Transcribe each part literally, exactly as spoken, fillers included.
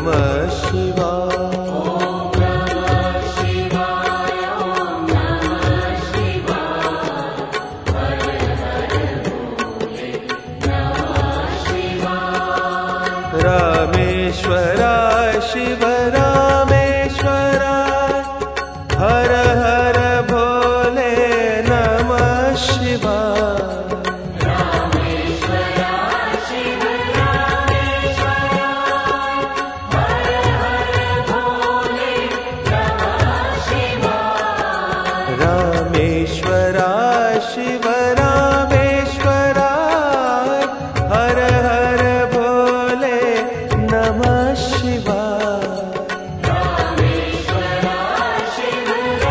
नमः शिवाय। रामेश्वराय शिव रामेश्वराय हर हर भोले नमः शिवाय। रामेश्वराय शिव रामेश्वराय हर हर भोले नमः शिवाय। रामेश्वराय शिव रामेश्वराय हर हर भोले नमः शिवाय। रामेश्वराय शिव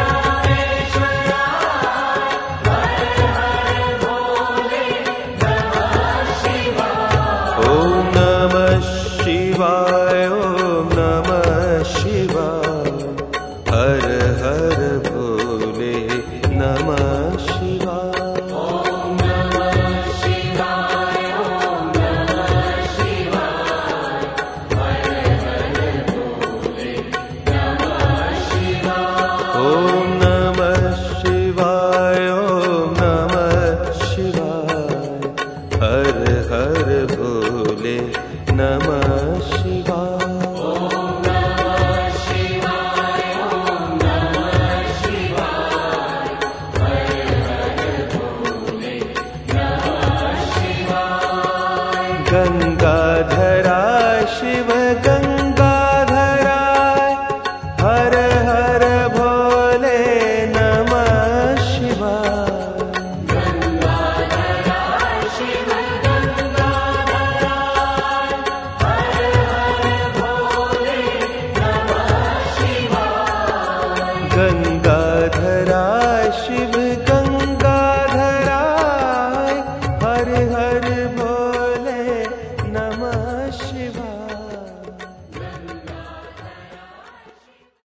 रामेश्वराय हर हर भोले नमः शिवाय। ओम नमः शिवाय ओम नमः शिवाय हर हर भोले नमः शिवाय। ओम नमः शिवाय ओम नमः शिवाय हर हर भोले नमः शिवाय। ओम नमः शिवाय ओम नमः शिवाय हर हर भोले नमः शिवाय। ओम नमः शिवाय ओम नमः शिवाय हर हर भोले नमः शिवाय। गंगाधराय शिव गंगाधराय हर हर भोले नमः शिवाय। गंगाधराय शिव गंगाधराय हर हर भोले नमः शिवाय। गंगा